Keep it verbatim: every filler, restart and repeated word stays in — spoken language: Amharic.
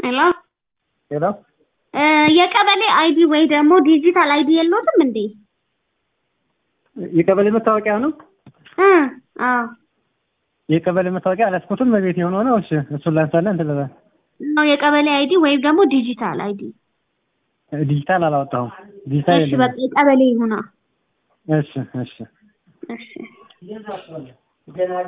ሄሎ ሄሎ እ የቀበሌ አይዲ ወይ ደግሞ ዲጂታል አይዲ የለውም እንዴ? የቀበሌ መታወቂያ ነው? እ አዎ የቀበሌ መታወቂያ አላስኩትም በቤት የሆነ ነው። እሺ እሱን ላንሳና እንትን ልበል ነው የቀበሌ አይዲ ወይ ደግሞ ዲጂታል አይዲ። ዲጂታል አላወጣሁም። ዲጂታል እሺ በቃ የቀበሌ ይሁና። እሺ እሺ እሺ